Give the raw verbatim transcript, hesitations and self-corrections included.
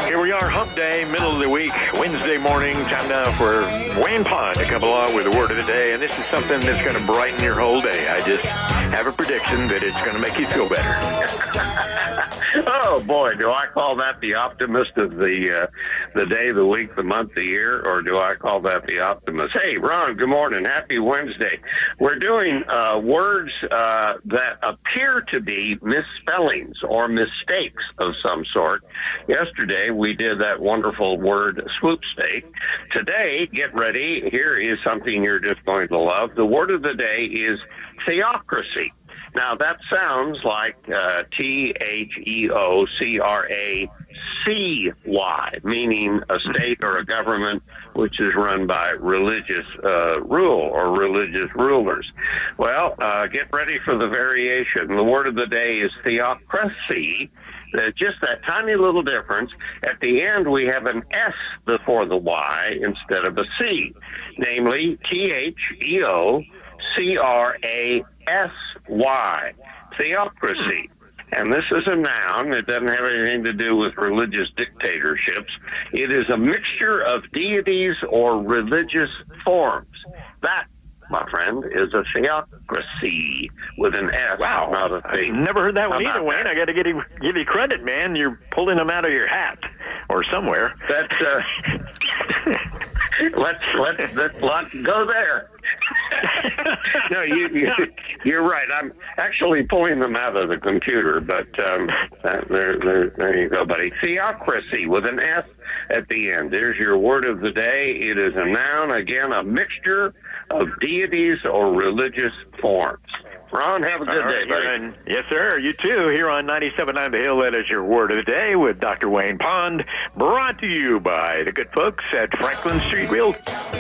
Here we are, hump day, middle of the week, Wednesday morning. Time now for Wayne Pond to come along with the word of the day. And this is something that's going to brighten your whole day. I just have a prediction that it's going to make you feel better. Oh, boy, do I call that the optimist of the uh, the day, the week, the month, the year, or do I call that the optimist? Hey, Ron, good morning. Happy Wednesday. We're doing uh, words uh, that appear to be misspellings or mistakes of some sort. Yesterday, we did that wonderful word swoopsteak. Today, get ready. Here is something you're just going to love. The word of the day is theocracy. Now, that sounds like uh, T H E O C R A C Y, meaning a state or a government which is run by religious uh, rule or religious rulers. Well, uh, get ready for the variation. The word of the day is theocracy. Uh, just that tiny little difference. At the end, we have an S before the Y instead of a C, namely T H E O C R A S Y, theocracy. And this is a noun. It doesn't have anything to do with religious dictatorships. It is a mixture of deities or religious forms. That, my friend, is a theocracy with an S, Wow. not a C. I've never heard that one How either, about Wayne. that? I got to give you, give you credit, man. You're pulling them out of your hat or somewhere. That's, uh, let's, let's, let's, let's go there. No, you, you, you're right. I'm actually pulling them out of the computer, but um, uh, there, there, there you go, buddy. Theocracy with an S at the end. There's your word of the day. It is a noun, again, a mixture of deities or religious forms. Ron, have a good All day, right, buddy. and yes, sir. You too. Here on ninety-seven point nine The Hill, that is your word of the day with Doctor Wayne Pond, brought to you by the good folks at Franklin Street Realty.